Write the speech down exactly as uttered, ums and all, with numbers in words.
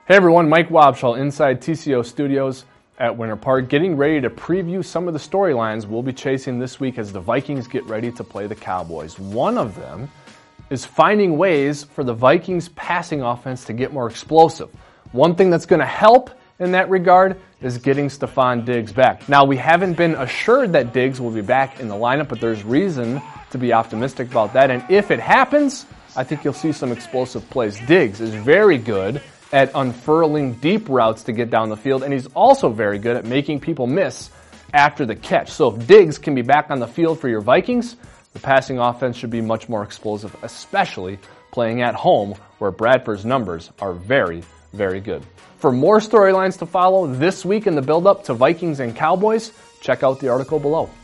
Hey everyone, Mike Wobschall inside T C O Studios at Winter Park, getting ready to preview some of the storylines we'll be chasing this week as the Vikings get ready to play the Cowboys. One of them is finding ways for the Vikings passing offense to get more explosive. One thing that's going to help in that regard is getting Stefon Diggs back. Now, we haven't been assured that Diggs will be back in the lineup, but there's reason to be optimistic about that. And if it happens, I think you'll see some explosive plays. Diggs is very good at unfurling deep routes to get down the field, and he's also very good at making people miss after the catch. So if Diggs can be back on the field for your Vikings, the passing offense should be much more explosive, especially playing at home where Bradford's numbers are very, very good. For more storylines to follow this week in the build-up to Vikings and Cowboys, check out the article below.